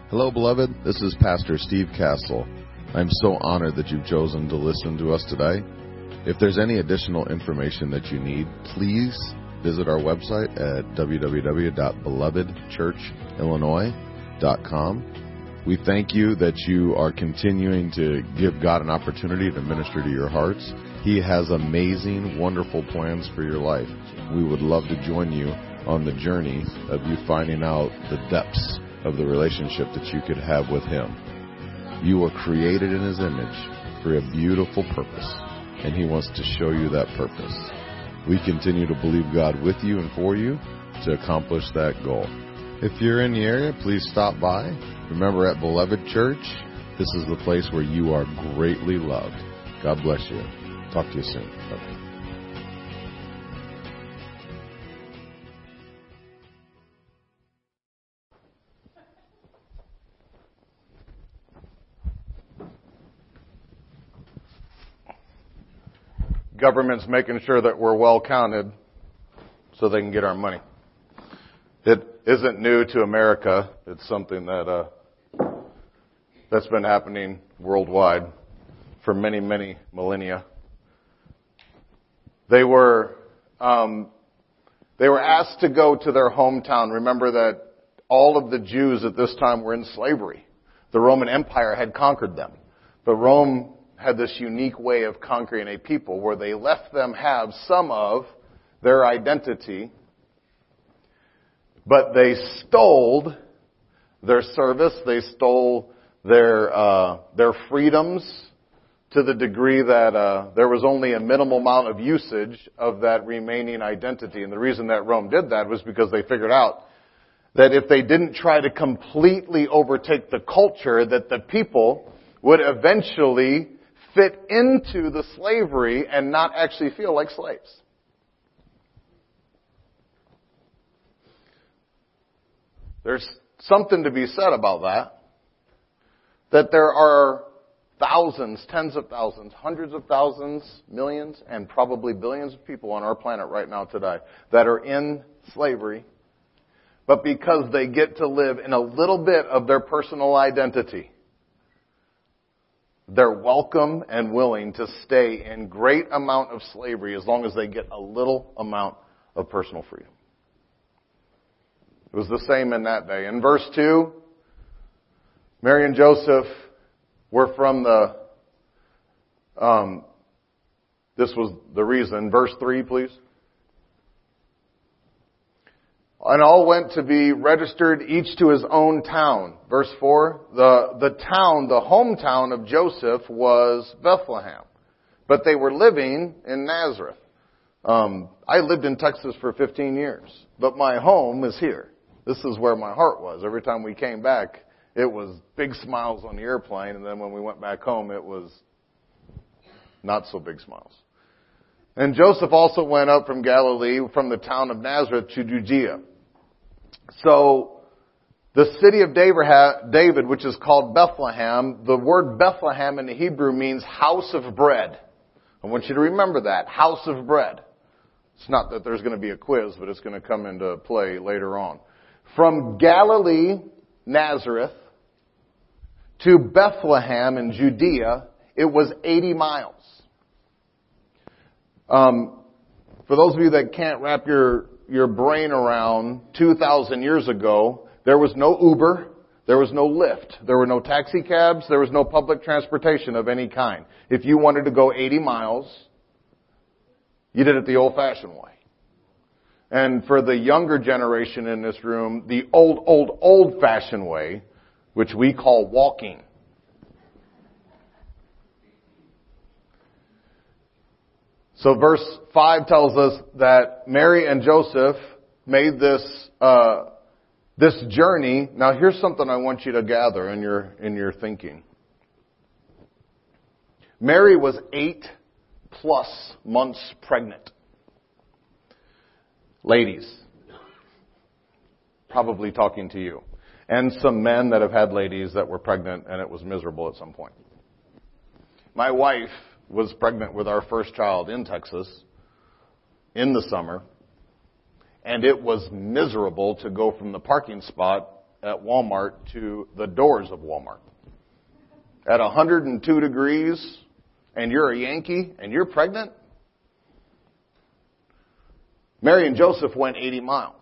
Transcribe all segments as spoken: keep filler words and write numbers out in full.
Hello, beloved. This is Pastor Steve Castle. I'm so honored that you've chosen to listen to us today. If there's any additional information that you need, please visit our website at w w w dot beloved church illinois dot com. We thank you that you are continuing to give God an opportunity to minister to your hearts. He has amazing, wonderful plans for your life. We would love to join you on the journey of you finding out the depths of the relationship that you could have with Him. You were created in His image for a beautiful purpose, and He wants to show you that purpose. We continue to believe God with you and for you to accomplish that goal. If you're in the area, please stop by. Remember, at Beloved Church, this is the place where you are greatly loved. God bless you. Talk to you soon. Bye. Government's making sure that we're well counted so they can get our money. It isn't new to America. It's something that uh, that's been happening worldwide for many, many millennia. They were um, they were asked to go to their hometown. Remember that all of the Jews at this time were in slavery. The Roman Empire had conquered them, but Rome had this unique way of conquering a people where they left them have some of their identity, but they stole their service, they stole their uh, their freedoms to the degree that uh, there was only a minimal amount of usage of that remaining identity. And the reason that Rome did that was because they figured out that if they didn't try to completely overtake the culture, that the people would eventually fit into the slavery and not actually feel like slaves. There's something to be said about that. That there are thousands, tens of thousands, hundreds of thousands, millions, and probably billions of people on our planet right now today that are in slavery. But because they get to live in a little bit of their personal identity, they're welcome and willing to stay in great amount of slavery as long as they get a little amount of personal freedom. It was the same in that day. In verse two, Mary and Joseph were from the, um, this was the reason. Verse three, please. And all went to be registered, each to his own town. Verse four, the, the town, the hometown of Joseph was Bethlehem. But they were living in Nazareth. Um, I lived in Texas for fifteen years, but my home is here. This is where my heart was. Every time we came back, it was big smiles on the airplane, and then when we went back home, it was not so big smiles. And Joseph also went up from Galilee, from the town of Nazareth to Judea. So, the city of David, which is called Bethlehem, the word Bethlehem in the Hebrew means house of bread. I want you to remember that, house of bread. It's not that there's going to be a quiz, but it's going to come into play later on. From Galilee, Nazareth, to Bethlehem in Judea, it was eighty miles. Um, for those of you that can't wrap your, your brain around, two thousand years ago, there was no Uber, there was no Lyft, there were no taxi cabs, there was no public transportation of any kind. If you wanted to go eighty miles, you did it the old-fashioned way. And for the younger generation in this room, the old, old, old-fashioned way, which we call walking. So verse five tells us that Mary and Joseph made this uh, this journey. Now here's something I want you to gather in your in your thinking. Mary was eight plus months pregnant. Ladies, probably talking to you. And some men that have had ladies that were pregnant and it was miserable at some point. My wife was pregnant with our first child in Texas in the summer, and it was miserable to go from the parking spot at Walmart to the doors of Walmart. At one hundred two degrees, and you're a Yankee, and you're pregnant? Mary and Joseph went eighty miles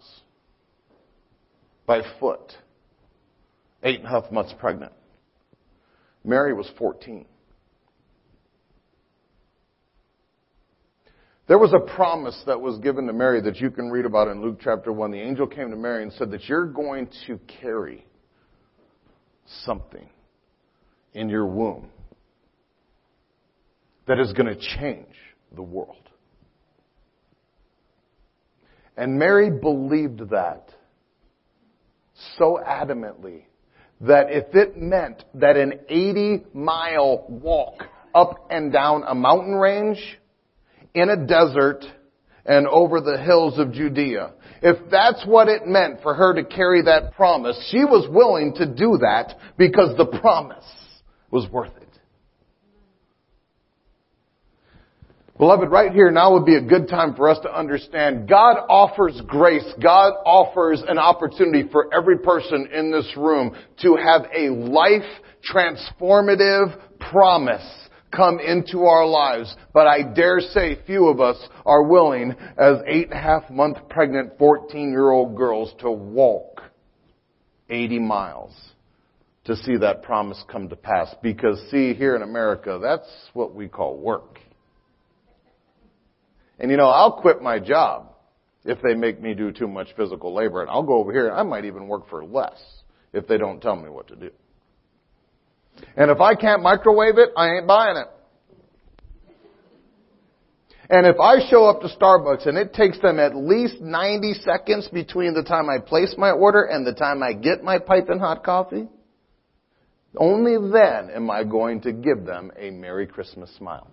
by foot, eight and a half months pregnant. Mary was fourteen. There was a promise that was given to Mary that you can read about in Luke chapter one. The angel came to Mary and said that you're going to carry something in your womb that is going to change the world. And Mary believed that so adamantly that if it meant that an eighty mile walk up and down a mountain range, in a desert, and over the hills of Judea, if that's what it meant for her to carry that promise, she was willing to do that because the promise was worth it. Beloved, right here now would be a good time for us to understand God offers grace. God offers an opportunity for every person in this room to have a life transformative promise come into our lives. But I dare say few of us are willing, as eight and a half month pregnant fourteen year old girls, to walk eighty miles to see that promise come to pass. Because see, here in America, that's what we call work. And you know, I'll quit my job if they make me do too much physical labor. And I'll go over here and I might even work for less if they don't tell me what to do. And if I can't microwave it, I ain't buying it. And if I show up to Starbucks and it takes them at least ninety seconds between the time I place my order and the time I get my piping hot coffee, only then am I going to give them a Merry Christmas smile.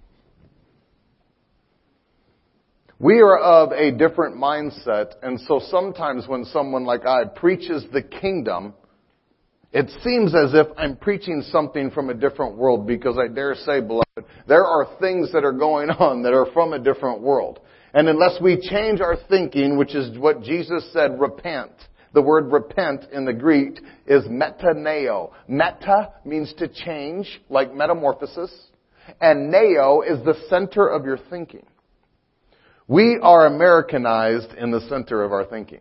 We are of a different mindset, and so sometimes when someone like I preaches the kingdom, it seems as if I'm preaching something from a different world, because I dare say, beloved, there are things that are going on that are from a different world. And unless we change our thinking, which is what Jesus said, repent. The word repent in the Greek is metaneo. Meta means to change, like metamorphosis, and neo is the center of your thinking. We are Americanized in the center of our thinking.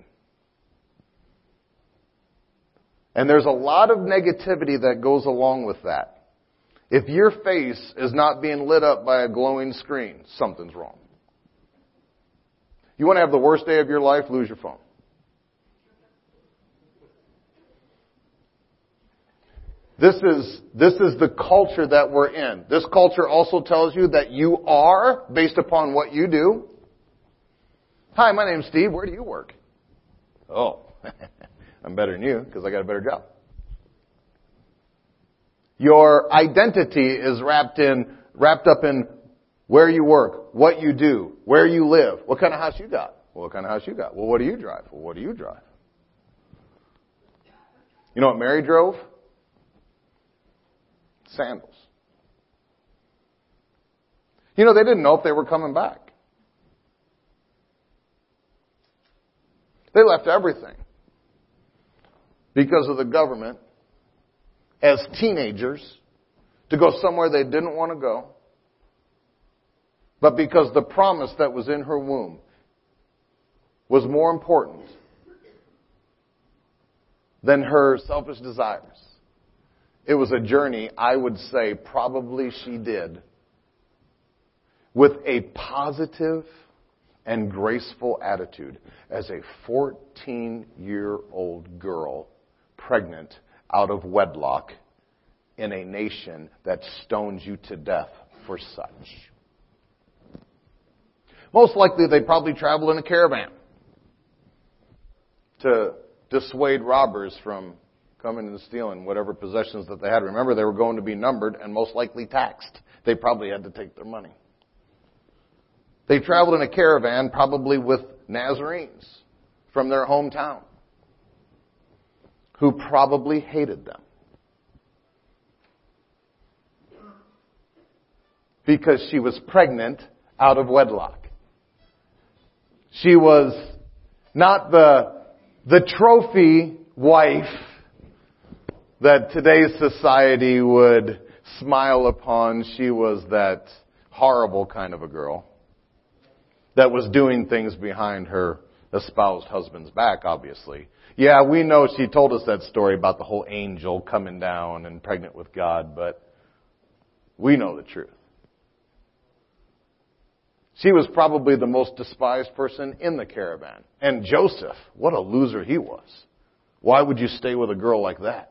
And there's a lot of negativity that goes along with that. If your face is not being lit up by a glowing screen, something's wrong. You want to have the worst day of your life? Lose your phone. This is, this is the culture that we're in. This culture also tells you that you are based upon what you do. Hi, my name's Steve. Where do you work? Oh, I'm better than you because I got a better job. Your identity is wrapped in, wrapped up in where you work, what you do, where you live, what kind of house you got. Well, what kind of house you got? Well, what do you drive? Well, what do you drive? You know what Mary drove? Sandals. You know, they didn't know if they were coming back. They left everything because of the government as teenagers to go somewhere they didn't want to go, but because the promise that was in her womb was more important than her selfish desires. It was a journey, I would say, probably she did with a positive and graceful attitude as a fourteen-year-old girl pregnant out of wedlock in a nation that stones you to death for such. Most likely they probably traveled in a caravan to dissuade robbers from coming and stealing whatever possessions that they had. Remember, they were going to be numbered and most likely taxed. They probably had to take their money. They traveled in a caravan, probably with Nazarenes from their hometown, who probably hated them because she was pregnant out of wedlock. She was not the, the trophy wife that today's society would smile upon. She was that horrible kind of a girl that was doing things behind her espoused husband's back, obviously. Yeah, we know she told us that story about the whole angel coming down and pregnant with God, but we know the truth. She was probably the most despised person in the caravan. And Joseph, what a loser he was. Why would you stay with a girl like that?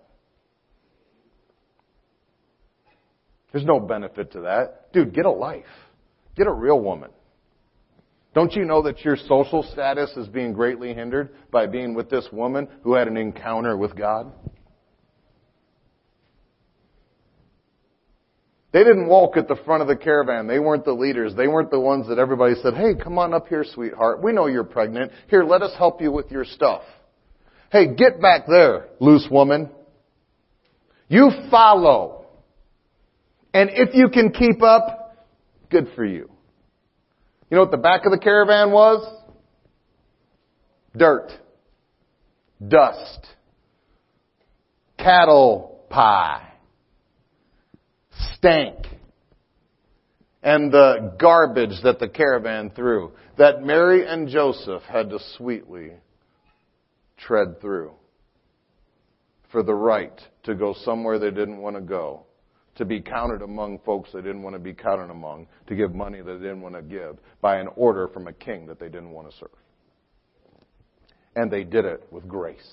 There's no benefit to that. Dude, get a life. Get a real woman. Don't you know that your social status is being greatly hindered by being with this woman who had an encounter with God? They didn't walk at the front of the caravan. They weren't the leaders. They weren't the ones that everybody said, hey, come on up here, sweetheart. We know you're pregnant. Here, let us help you with your stuff. Hey, get back there, loose woman. You follow. And if you can keep up, good for you. You know what the back of the caravan was? Dirt. Dust. Cattle pie. Stank. And the garbage that the caravan threw, that Mary and Joseph had to sweetly tread through for the right to go somewhere they didn't want to go, to be counted among folks they didn't want to be counted among, to give money that they didn't want to give, by an order from a king that they didn't want to serve. And they did it with grace.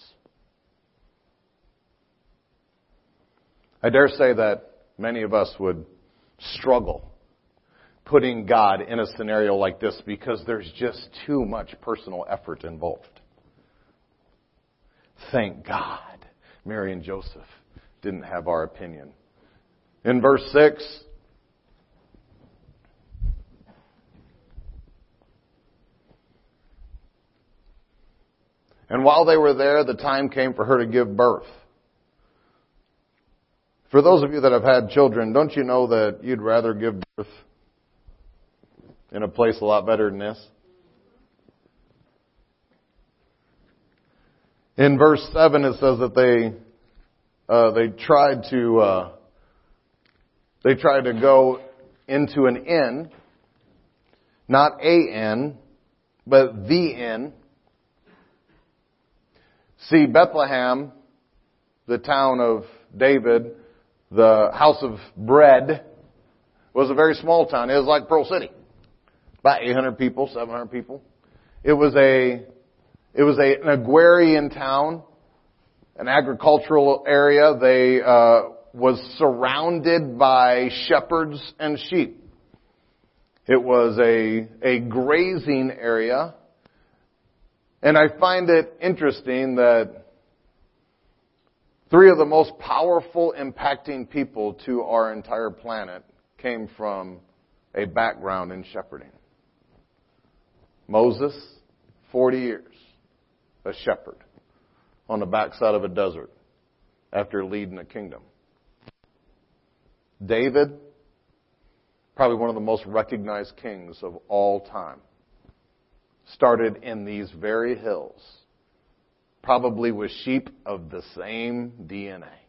I dare say that many of us would struggle putting God in a scenario like this because there's just too much personal effort involved. Thank God Mary and Joseph didn't have our opinion. In verse six, and while they were there, the time came for her to give birth. For those of you that have had children, don't you know that you'd rather give birth in a place a lot better than this? In verse seven, it says that they uh, they tried to uh, they tried to go into an inn, not a inn, but the inn. See, Bethlehem, the town of David, the house of bread, was a very small town. It was like Pearl City, about eight hundred people, seven hundred people. It was a It was a, an agrarian town, an agricultural area. They uh, was surrounded by shepherds and sheep. It was a a grazing area, and I find it interesting that three of the most powerful, impacting people to our entire planet came from a background in shepherding. Moses, forty years. A shepherd on the backside of a desert after leading a kingdom. David, probably one of the most recognized kings of all time, started in these very hills, probably with sheep of the same D N A.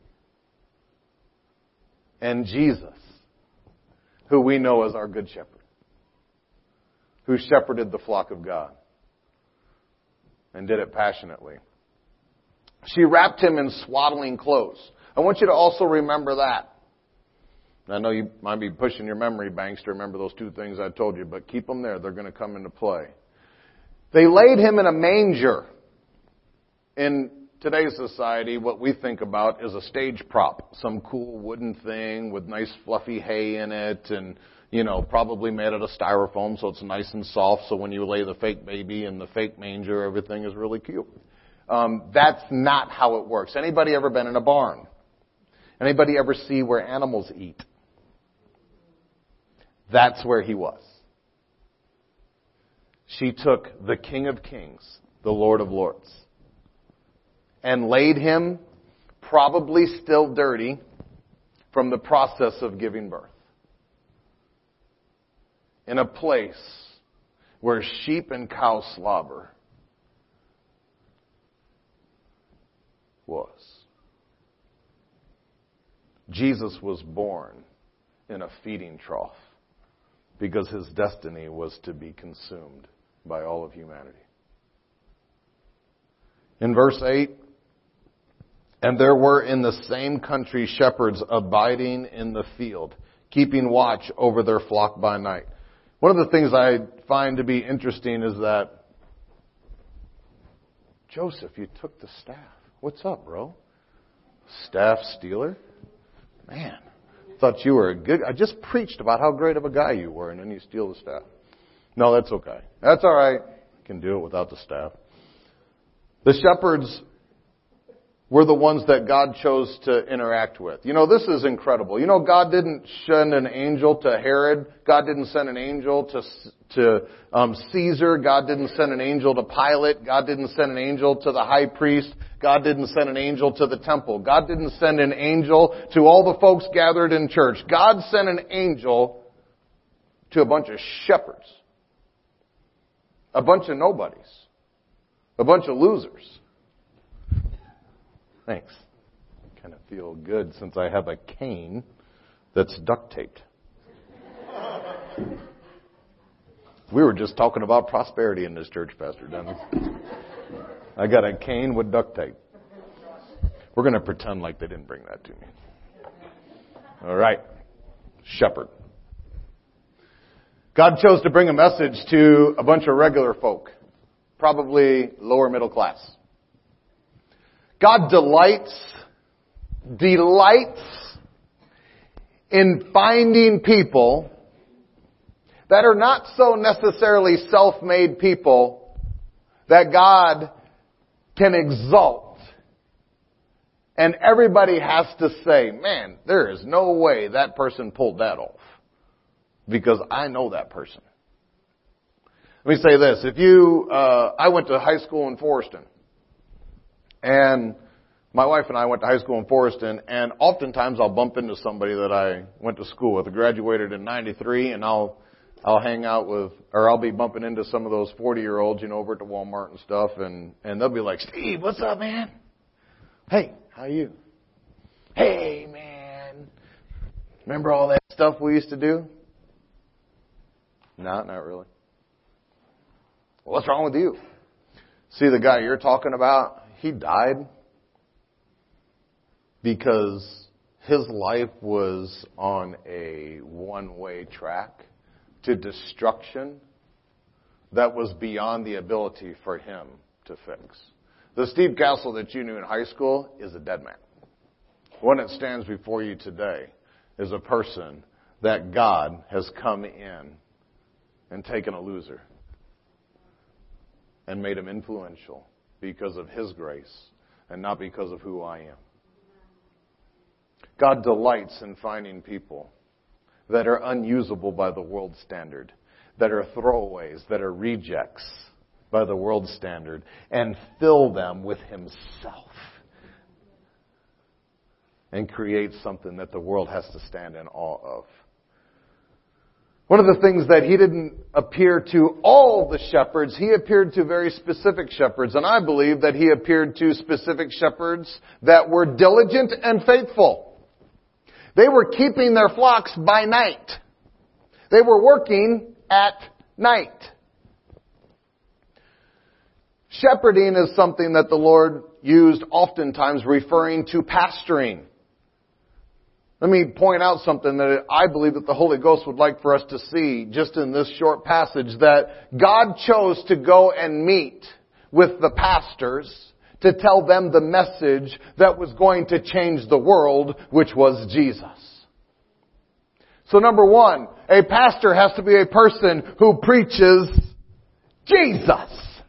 And Jesus, who we know as our good shepherd, who shepherded the flock of God. And did it passionately. She wrapped him in swaddling clothes. I want you to also remember that. I know you might be pushing your memory banks to remember those two things I told you, but keep them there. They're going to come into play. They laid him in a manger. In today's society, what we think about is a stage prop. Some cool wooden thing with nice fluffy hay in it and, you know, probably made out of styrofoam so it's nice and soft so when you lay the fake baby in the fake manger, everything is really cute. Um, that's not how it works. Anybody ever been in a barn? Anybody ever see where animals eat? That's where he was. She took the King of Kings, the Lord of Lords, and laid him, probably still dirty, from the process of giving birth, in a place where sheep and cow slobber was. Jesus was born in a feeding trough because his destiny was to be consumed by all of humanity. In verse eight, and there were in the same country shepherds abiding in the field, keeping watch over their flock by night. One of the things I find to be interesting is that, Joseph, you took the staff. What's up, bro? Staff stealer? Man, thought you were a good... I just preached about how great of a guy you were, and then you steal the staff. No, that's okay. That's all right. I can do it without the staff. The shepherds were the ones that God chose to interact with. You know, this is incredible. You know, God didn't send an angel to Herod. God didn't send an angel to to um, Caesar. God didn't send an angel to Pilate. God didn't send an angel to the high priest. God didn't send an angel to the temple. God didn't send an angel to all the folks gathered in church. God sent an angel to a bunch of shepherds. A bunch of nobodies. A bunch of losers. Thanks. Kind of feel good since I have a cane that's duct taped. We were just talking about prosperity in this church, Pastor Dennis. I got a cane with duct tape. We're going to pretend like they didn't bring that to me. All right. Shepherd. God chose to bring a message to a bunch of regular folk, probably lower middle class. God delights, delights in finding people that are not so necessarily self-made people that God can exalt. And everybody has to say, man, there is no way that person pulled that off. Because I know that person. Let me say this. If you, uh, I went to high school in Forreston. And my wife and I went to high school in Forreston, and oftentimes I'll bump into somebody that I went to school with. I graduated in ninety-three, and I'll I'll hang out with, or I'll be bumping into some of those forty-year-olds, you know, over at the Walmart and stuff, and, and they'll be like, Steve, what's up, man? Hey, how you? Hey, man. Remember all that stuff we used to do? No, not really. Well, what's wrong with you? See, the guy you're talking about, he died because his life was on a one-way track to destruction that was beyond the ability for him to fix. The Steve Castle that you knew in high school is a dead man. The one that stands before you today is a person that God has come in and taken a loser and made him influential because of his grace and not because of who I am. God delights in finding people that are unusable by the world's standard, that are throwaways, that are rejects by the world's standard, and fill them with himself and create something that the world has to stand in awe of. One of the things that he didn't appear to all the shepherds, he appeared to very specific shepherds. And I believe that he appeared to specific shepherds that were diligent and faithful. They were keeping their flocks by night. They were working at night. Shepherding is something that the Lord used oftentimes referring to pastoring. Let me point out something that I believe that the Holy Ghost would like for us to see just in this short passage, that God chose to go and meet with the pastors to tell them the message that was going to change the world, which was Jesus. So number one, a pastor has to be a person who preaches Jesus.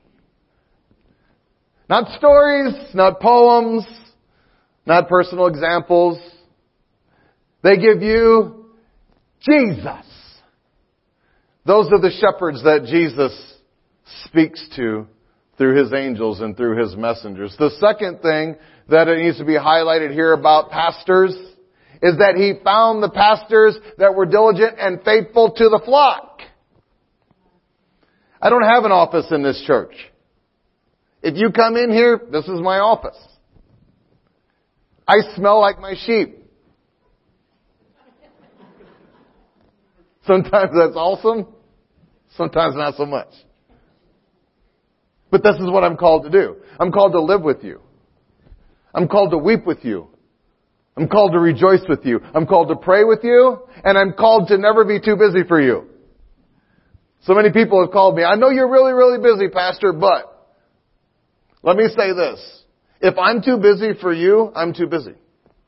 Not stories, not poems, not personal examples. They give you Jesus. Those are the shepherds that Jesus speaks to through his angels and through his messengers. The second thing that it needs to be highlighted here about pastors is that he found the pastors that were diligent and faithful to the flock. I don't have an office in this church. If you come in here, this is my office. I smell like my sheep. Sometimes that's awesome. Sometimes not so much. But this is what I'm called to do. I'm called to live with you. I'm called to weep with you. I'm called to rejoice with you. I'm called to pray with you. And I'm called to never be too busy for you. So many people have called me. I know you're really, really busy, Pastor, but let me say this. If I'm too busy for you, I'm too busy.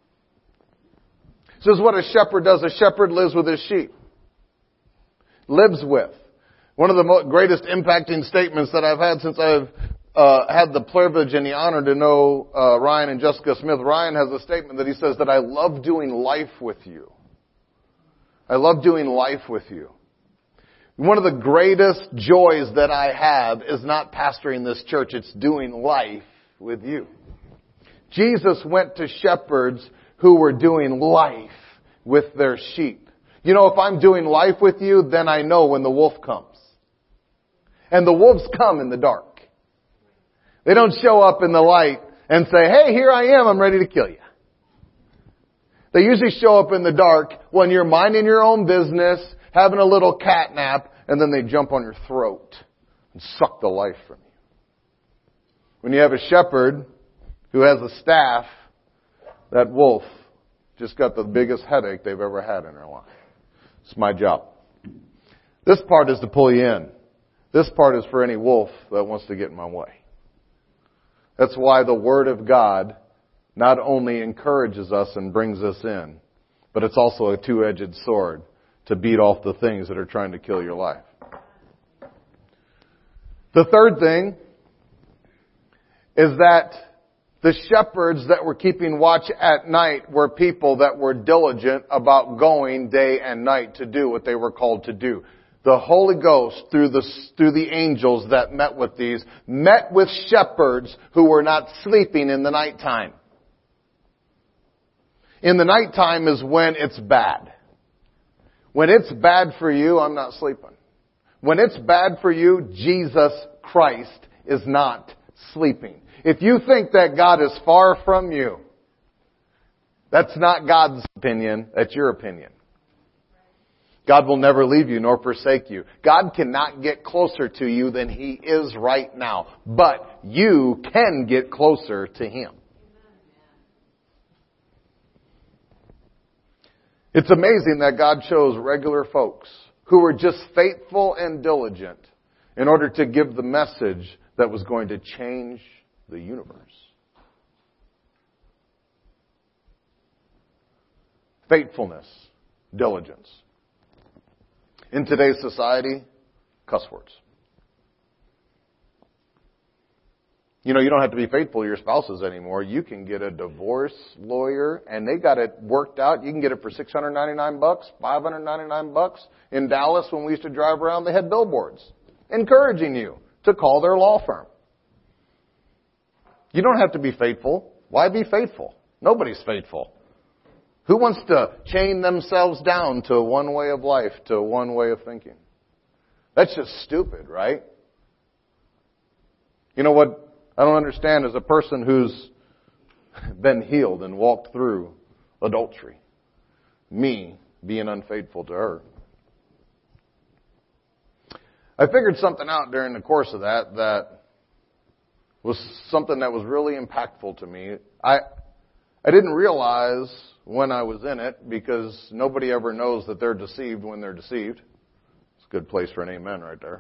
This is what a shepherd does. A shepherd lives with his sheep. Lives with. One of the most, greatest impacting statements that I've had since I've uh, had the privilege and the honor to know uh, Ryan and Jessica Smith. Ryan has a statement that he says that I love doing life with you. I love doing life with you. One of the greatest joys that I have is not pastoring this church. It's doing life with you. Jesus went to shepherds who were doing life with their sheep. You know, if I'm doing life with you, then I know when the wolf comes. And the wolves come in the dark. They don't show up in the light and say, hey, here I am, I'm ready to kill you. They usually show up in the dark when you're minding your own business, having a little cat nap, and then they jump on your throat and suck the life from you. When you have a shepherd who has a staff, that wolf just got the biggest headache they've ever had in their life. It's my job. This part is to pull you in. This part is for any wolf that wants to get in my way. That's why the Word of God not only encourages us and brings us in, but it's also a two-edged sword to beat off the things that are trying to kill your life. The third thing is that the shepherds that were keeping watch at night were people that were diligent about going day and night to do what they were called to do. The Holy Ghost, through the, through the angels that met with these, met with shepherds who were not sleeping in the nighttime. In the nighttime is when it's bad. When it's bad for you, I'm not sleeping. When it's bad for you, Jesus Christ is not sleeping. If you think that God is far from you, that's not God's opinion, that's your opinion. God will never leave you nor forsake you. God cannot get closer to you than He is right now. But you can get closer to Him. It's amazing that God chose regular folks who were just faithful and diligent in order to give the message that was going to change the universe. Faithfulness, diligence. In today's society, cuss words. You know, you don't have to be faithful to your spouses anymore. You can get a divorce lawyer, and they got it worked out. You can get it for six hundred ninety-nine bucks, five hundred ninety-nine bucks. In Dallas, when we used to drive around, they had billboards encouraging you to call their law firm. You don't have to be faithful. Why be faithful? Nobody's faithful. Who wants to chain themselves down to one way of life, to one way of thinking? That's just stupid, right? You know what I don't understand is a person who's been healed and walked through adultery. Me being unfaithful to her. I figured something out during the course of that that was something that was really impactful to me. I I didn't realize when I was in it, because nobody ever knows that they're deceived when they're deceived. It's a good place for an amen right there.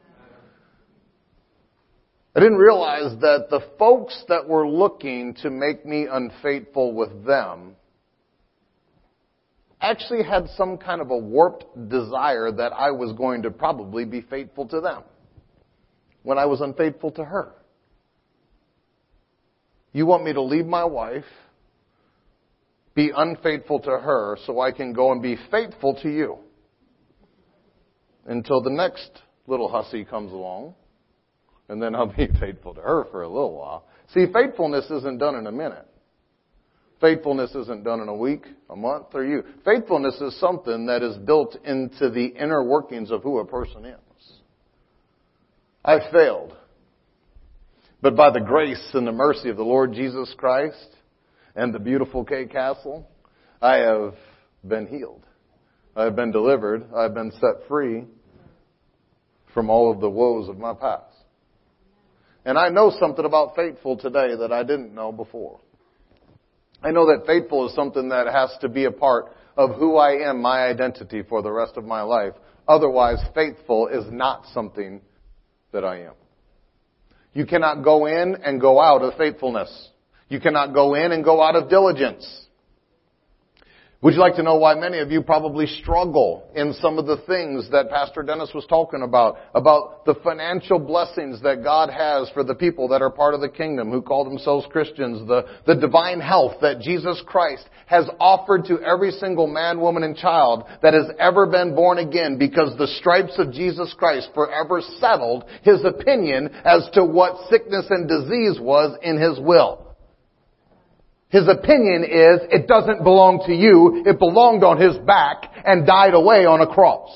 I didn't realize that the folks that were looking to make me unfaithful with them actually had some kind of a warped desire that I was going to probably be faithful to them when I was unfaithful to her. You want me to leave my wife, be unfaithful to her, so I can go and be faithful to you until the next little hussy comes along, and then I'll be faithful to her for a little while. See, faithfulness isn't done in a minute. Faithfulness isn't done in a week, a month, or you. Faithfulness is something that is built into the inner workings of who a person is. I failed. But by the grace and the mercy of the Lord Jesus Christ, and the beautiful Kay Castle, I have been healed. I've been delivered. I've been set free from all of the woes of my past. And I know something about faithful today that I didn't know before. I know that faithful is something that has to be a part of who I am, my identity for the rest of my life. Otherwise, faithful is not something that I am. You cannot go in and go out of faithfulness. You cannot go in and go out of diligence. Would you like to know why many of you probably struggle in some of the things that Pastor Dennis was talking about, about the financial blessings that God has for the people that are part of the kingdom who call themselves Christians, the, the divine health that Jesus Christ has offered to every single man, woman, and child that has ever been born again, because the stripes of Jesus Christ forever settled His opinion as to what sickness and disease was in His will. His opinion is, it doesn't belong to you. It belonged on His back and died away on a cross.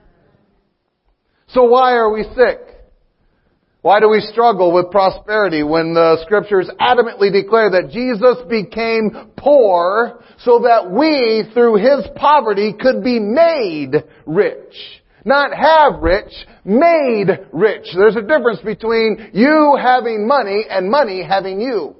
So why are we sick? Why do we struggle with prosperity when the Scriptures adamantly declare that Jesus became poor so that we, through His poverty, could be made rich? Not have rich, made rich. There's a difference between you having money and money having you.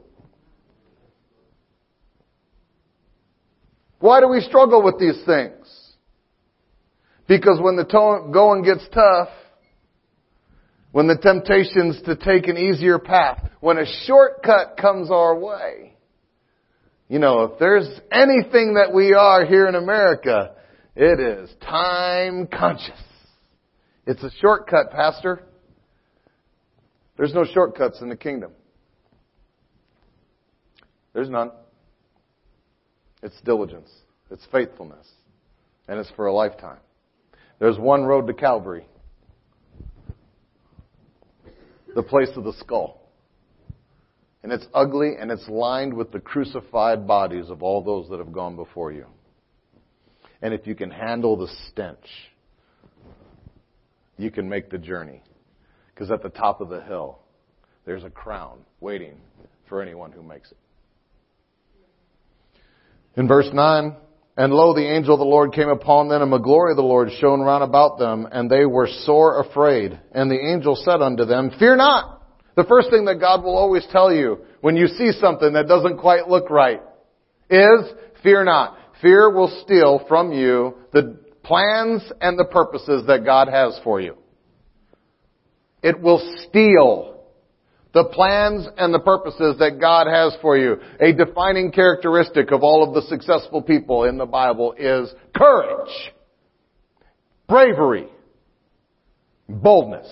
Why do we struggle with these things? Because when the to- going gets tough, when the temptations to take an easier path, when a shortcut comes our way, you know, if there's anything that we are here in America, it is time conscious. It's a shortcut, Pastor. There's no shortcuts in the kingdom. There's none. It's diligence. It's faithfulness. And it's for a lifetime. There's one road to Calvary. The place of the skull. And it's ugly and it's lined with the crucified bodies of all those that have gone before you. And if you can handle the stench, you can make the journey. Because at the top of the hill, there's a crown waiting for anyone who makes it. In verse nine, and lo, the angel of the Lord came upon them, and the glory of the Lord shone round about them, and they were sore afraid. And the angel said unto them, fear not. The first thing that God will always tell you when you see something that doesn't quite look right is, fear not. Fear will steal from you the plans and the purposes that God has for you. It will steal the plans and the purposes that God has for you. A defining characteristic of all of the successful people in the Bible is courage, bravery, boldness.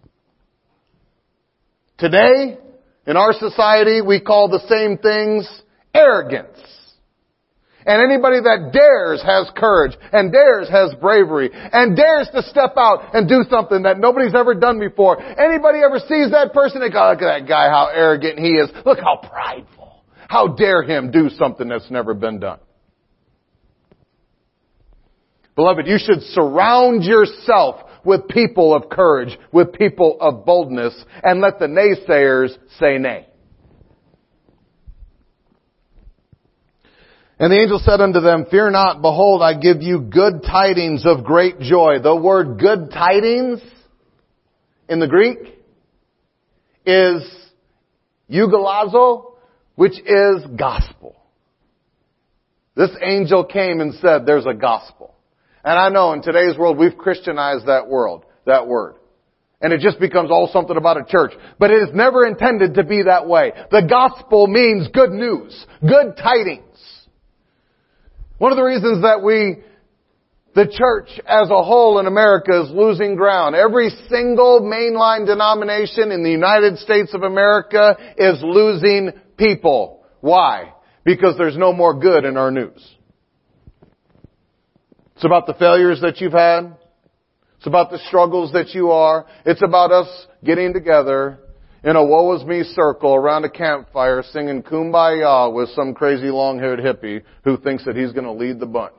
Today, in our society, we call the same things arrogance. And anybody that dares has courage, and dares has bravery, and dares to step out and do something that nobody's ever done before. Anybody ever sees that person, they go, look at that guy, how arrogant he is. Look how prideful. How dare him do something that's never been done. Beloved, you should surround yourself with people of courage, with people of boldness, and let the naysayers say nay. And the angel said unto them, fear not, behold, I give you good tidings of great joy. The word good tidings in the Greek is eugalazo, which is gospel. This angel came and said there's a gospel. And I know in today's world we've Christianized that world, that word. And it just becomes all something about a church. But it is never intended to be that way. The gospel means good news, good tidings. One of the reasons that we, the church as a whole in America, is losing ground. Every single mainline denomination in the United States of America is losing people. Why? Because there's no more good in our news. It's about the failures that you've had. It's about the struggles that you are. It's about us getting together in a woe is me circle around a campfire singing Kumbaya with some crazy long-haired hippie who thinks that he's going to lead the bunch.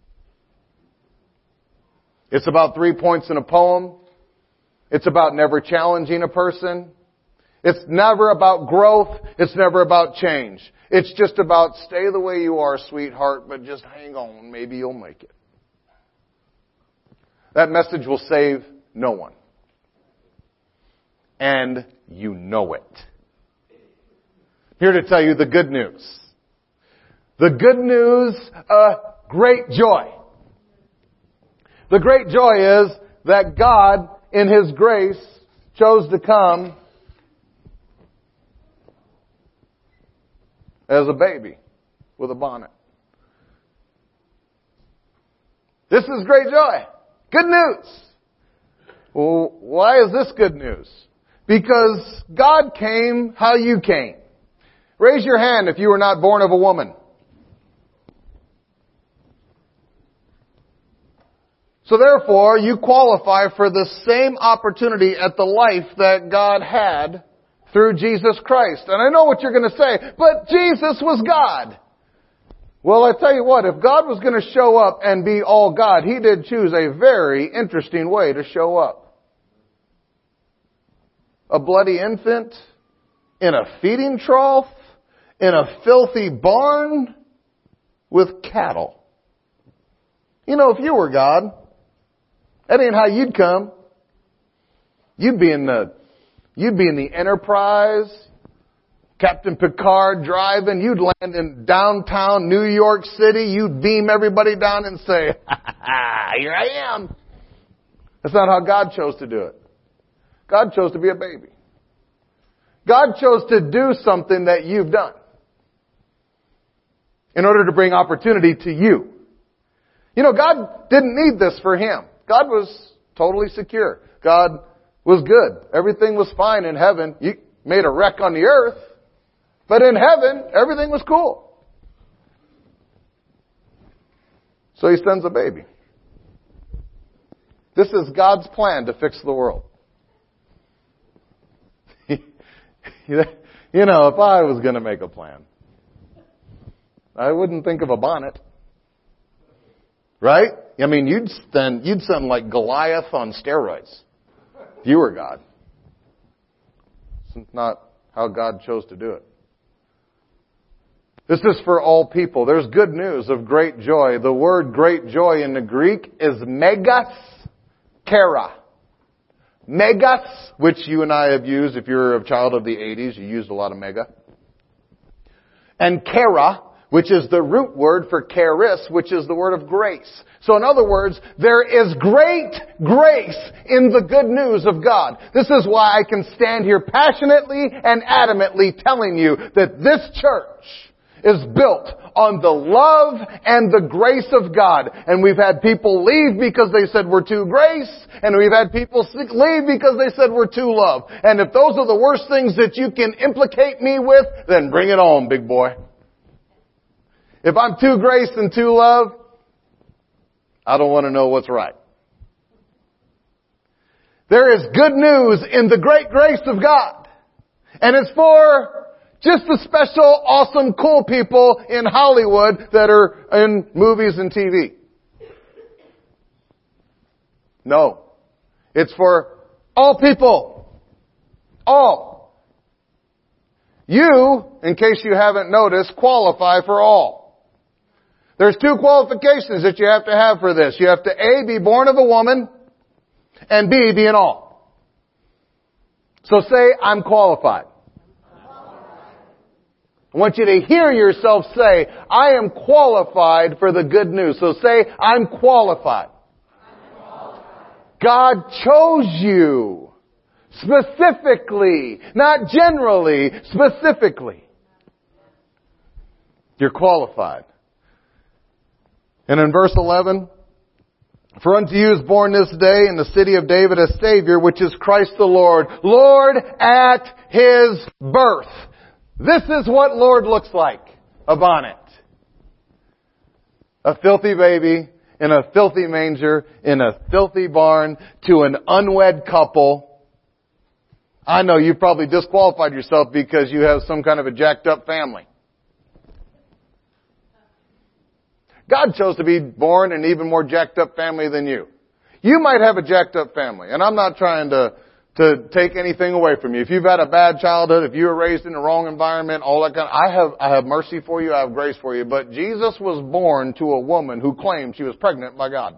It's about three points in a poem. It's about never challenging a person. It's never about growth. It's never about change. It's just about stay the way you are, sweetheart, but just hang on. Maybe you'll make it. That message will save no one. And you know it. Here to tell you the good news. The good news, uh, great joy. The great joy is that God, in His grace, chose to come as a baby with a bonnet. This is great joy. Good news. Well, why is this good news? Because God came how you came. Raise your hand if you were not born of a woman. So therefore, you qualify for the same opportunity at the life that God had through Jesus Christ. And I know what you're going to say, but Jesus was God. Well, I tell you what, if God was going to show up and be all God, He did choose a very interesting way to show up. A bloody infant in a feeding trough, in a filthy barn with cattle. You know, if you were God, that ain't how you'd come. You'd be in the, you'd be in the Enterprise, Captain Picard driving, you'd land in downtown New York City, you'd beam everybody down and say, ha ha ha, here I am. That's not how God chose to do it. God chose to be a baby. God chose to do something that you've done in order to bring opportunity to you. You know, God didn't need this for Him. God was totally secure. God was good. Everything was fine in heaven. You made a wreck on the earth, but in heaven, everything was cool. So He sends a baby. This is God's plan to fix the world. You know, if I was going to make a plan, I wouldn't think of a bonnet. Right? I mean, you'd send, you'd send like Goliath on steroids. If you were God. It's not how God chose to do it. This is for all people. There's good news of great joy. The word great joy in the Greek is megas kara. Megas, which you and I have used. If you're a child of the eighties, you used a lot of mega. And kara, which is the root word for charis, which is the word of grace. So in other words, there is great grace in the good news of God. This is why I can stand here passionately and adamantly telling you that this church is built on the love and the grace of God. And we've had people leave because they said we're too grace, and we've had people leave because they said we're too love. And if those are the worst things that you can implicate me with, then bring it on, big boy. If I'm too grace and too love, I don't want to know what's right. There is good news in the great grace of God. And it's for just the special, awesome, cool people in Hollywood that are in movies and T V. No. It's for all people. All. You, in case you haven't noticed, qualify for all. There's two qualifications that you have to have for this. You have to A, be born of a woman, and B, be an all. So say, I'm qualified. I want you to hear yourself say, I am qualified for the good news. So say, I'm qualified. I'm qualified. God chose you. Specifically. Not generally. Specifically. You're qualified. And in verse eleven, for unto you is born this day in the city of David a Savior, which is Christ the Lord. Lord at His birth. This is what Lord looks like. A bonnet. A filthy baby in a filthy manger in a filthy barn to an unwed couple. I know you've probably disqualified yourself because you have some kind of a jacked up family. God chose to be born in an even more jacked up family than you. You might have a jacked up family, and I'm not trying to to take anything away from you. If you've had a bad childhood, if you were raised in the wrong environment, all that kind of, I have, I have mercy for you, I have grace for you. But Jesus was born to a woman who claimed she was pregnant by God.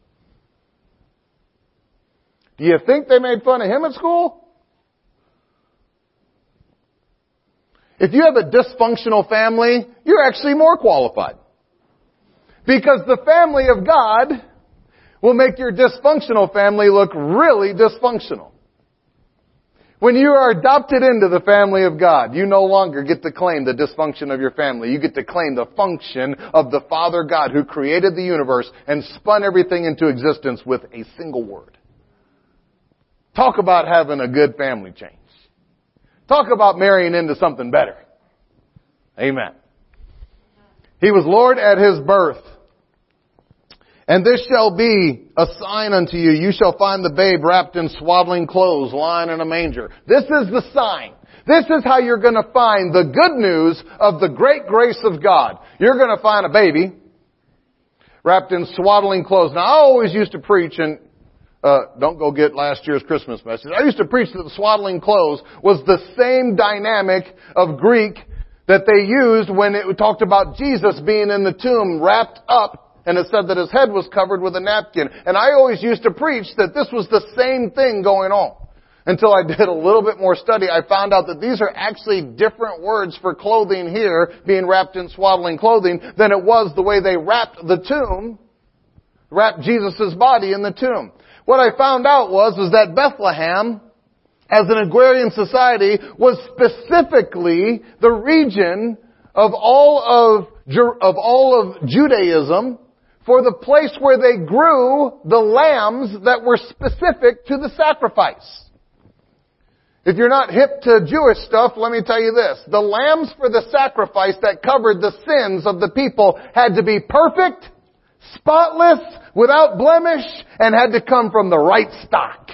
Do you think they made fun of him at school? If you have a dysfunctional family, you're actually more qualified. Because the family of God will make your dysfunctional family look really dysfunctional. When you are adopted into the family of God, you no longer get to claim the dysfunction of your family. You get to claim the function of the Father God who created the universe and spun everything into existence with a single word. Talk about having a good family change. Talk about marrying into something better. Amen. He was Lord at His birth. And this shall be a sign unto you. You shall find the babe wrapped in swaddling clothes, lying in a manger. This is the sign. This is how you're going to find the good news of the great grace of God. You're going to find a baby wrapped in swaddling clothes. Now, I always used to preach, and uh, don't go get last year's Christmas message. I used to preach that the swaddling clothes was the same dynamic of Greek that they used when it talked about Jesus being in the tomb wrapped up. And it said that His head was covered with a napkin. And I always used to preach that this was the same thing going on. Until I did a little bit more study, I found out that these are actually different words for clothing here, being wrapped in swaddling clothing, than it was the way they wrapped the tomb, wrapped Jesus' body in the tomb. What I found out was, was that Bethlehem, as an agrarian society, was specifically the region of all of, of all of Judaism, for the place where they grew the lambs that were specific to the sacrifice. If you're not hip to Jewish stuff, let me tell you this. The lambs for the sacrifice that covered the sins of the people had to be perfect, spotless, without blemish, and had to come from the right stock.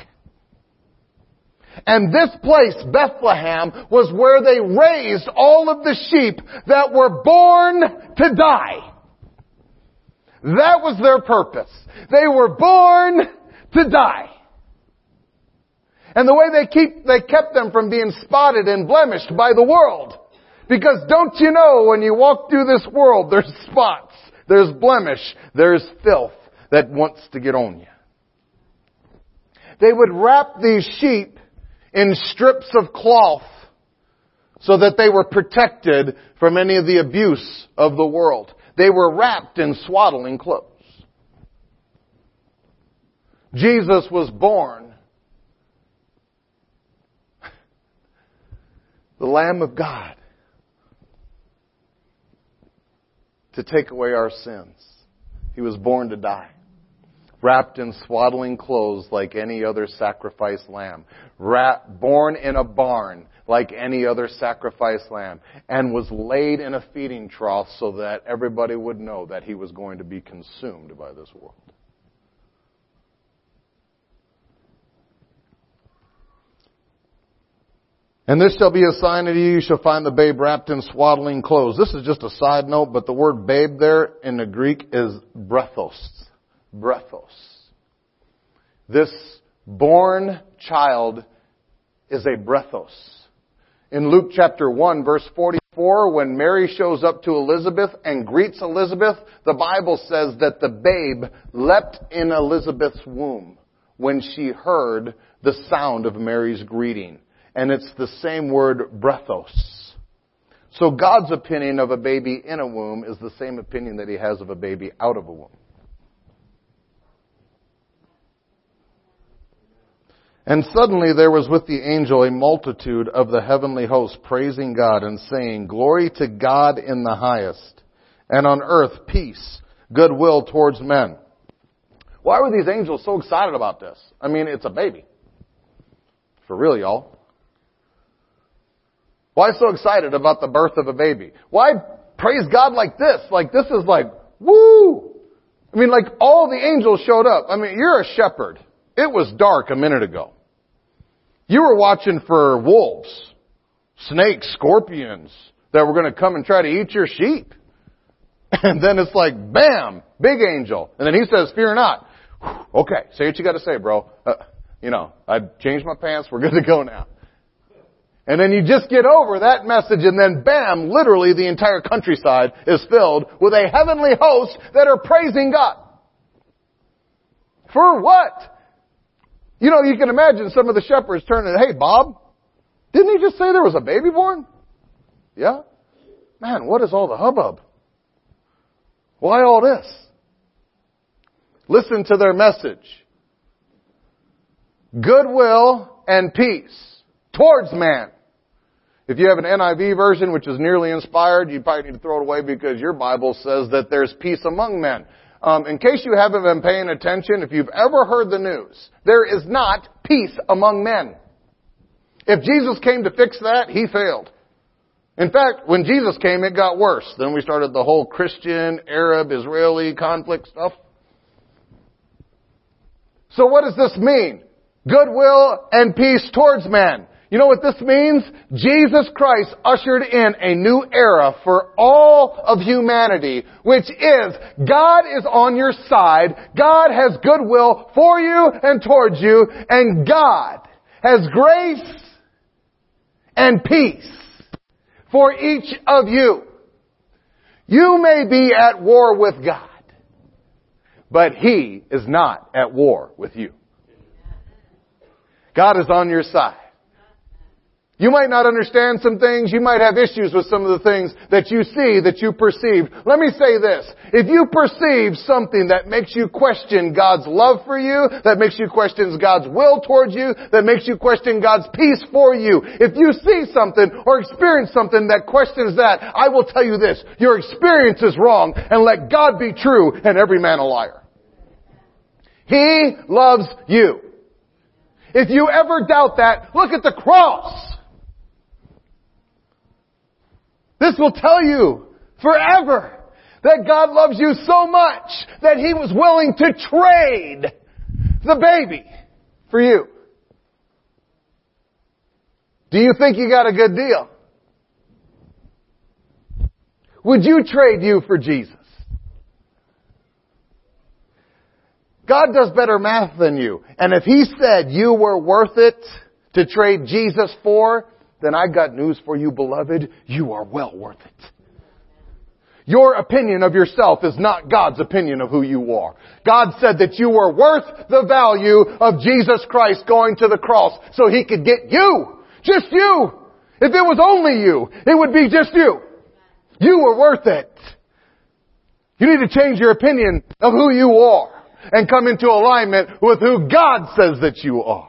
And this place, Bethlehem, was where they raised all of the sheep that were born to die. That was their purpose. They were born to die. And the way they keep, they kept them from being spotted and blemished by the world. Because don't you know, when you walk through this world, there's spots, there's blemish, there's filth that wants to get on you. They would wrap these sheep in strips of cloth so that they were protected from any of the abuse of the world. They were wrapped in swaddling clothes. Jesus was born, the Lamb of God, to take away our sins. He was born to die, wrapped in swaddling clothes like any other sacrificed lamb, wrapped, born in a barn like any other sacrificed lamb, and was laid in a feeding trough so that everybody would know that He was going to be consumed by this world. And this shall be a sign unto you, you shall find the babe wrapped in swaddling clothes. This is just a side note, but the word babe there in the Greek is brethos. Brethos. This born child is a brethos. In Luke chapter one, verse forty-four, when Mary shows up to Elizabeth and greets Elizabeth, the Bible says that the babe leapt in Elizabeth's womb when she heard the sound of Mary's greeting. And it's the same word, brethos. So God's opinion of a baby in a womb is the same opinion that He has of a baby out of a womb. And suddenly there was with the angel a multitude of the heavenly host praising God and saying, Glory to God in the highest, and on earth peace, goodwill towards men. Why were these angels so excited about this? I mean, it's a baby. For real, y'all. Why so excited about the birth of a baby? Why praise God like this? Like this is like, woo! I mean, like all the angels showed up. I mean, you're a shepherd. It was dark a minute ago. You were watching for wolves, snakes, scorpions that were going to come and try to eat your sheep. And then it's like, bam, big angel. And then he says, fear not. Okay, say what you got to say, bro. Uh, You know, I changed my pants. We're good to go now. And then you just get over that message and then bam, literally the entire countryside is filled with a heavenly host that are praising God. For what? You know, you can imagine some of the shepherds turning, hey, Bob, didn't he just say there was a baby born? Yeah? Man, what is all the hubbub? Why all this? Listen to their message. Goodwill and peace towards man. If you have an N I V version, which is nearly inspired, you probably need to throw it away because your Bible says that there's peace among men. Um, in case you haven't been paying attention, if you've ever heard the news, there is not peace among men. If Jesus came to fix that, He failed. In fact, when Jesus came, it got worse. Then we started the whole Christian, Arab, Israeli conflict stuff. So what does this mean? Goodwill and peace towards man. You know what this means? Jesus Christ ushered in a new era for all of humanity, which is God is on your side. God has goodwill for you and towards you, and God has grace and peace for each of you. You may be at war with God, but He is not at war with you. God is on your side. You might not understand some things. You might have issues with some of the things that you see, that you perceive. Let me say this. If you perceive something that makes you question God's love for you, that makes you question God's will towards you, that makes you question God's peace for you, if you see something or experience something that questions that, I will tell you this. Your experience is wrong, and let God be true and every man a liar. He loves you. If you ever doubt that, look at the cross. This will tell you forever that God loves you so much that He was willing to trade the baby for you. Do you think you got a good deal? Would you trade you for Jesus? God does better math than you. And if He said you were worth it to trade Jesus for, then I got news for you, beloved. You are well worth it. Your opinion of yourself is not God's opinion of who you are. God said that you were worth the value of Jesus Christ going to the cross so He could get you. Just you. If it was only you, it would be just you. You were worth it. You need to change your opinion of who you are and come into alignment with who God says that you are.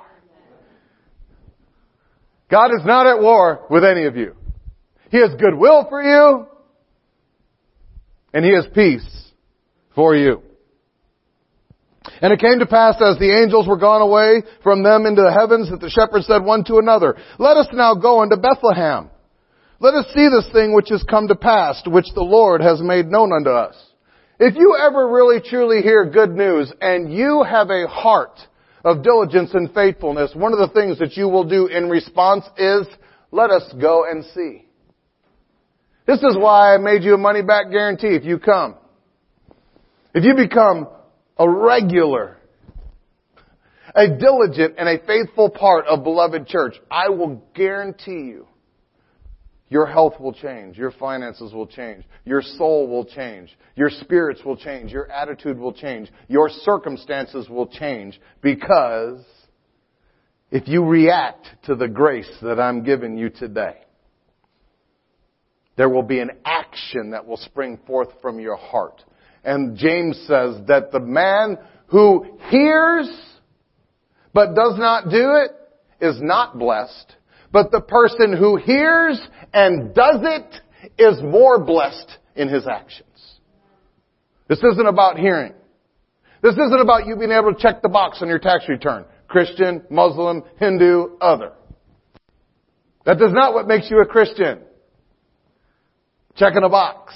God is not at war with any of you. He has goodwill for you, and He has peace for you. And it came to pass as the angels were gone away from them into the heavens that the shepherds said one to another, let us now go into Bethlehem. Let us see this thing which has come to pass, which the Lord has made known unto us. If you ever really truly hear good news and you have a heart of diligence and faithfulness, one of the things that you will do in response is, let us go and see. This is why I made you a money back guarantee if you come. If you become a regular, a diligent and a faithful part of Beloved Church, I will guarantee you your health will change, your finances will change, your soul will change, your spirits will change, your attitude will change, your circumstances will change, because if you react to the grace that I'm giving you today, there will be an action that will spring forth from your heart. And James says that the man who hears but does not do it is not blessed. But the person who hears and does it is more blessed in his actions. This isn't about hearing. This isn't about you being able to check the box on your tax return. Christian, Muslim, Hindu, other. That is not what makes you a Christian. Checking a box.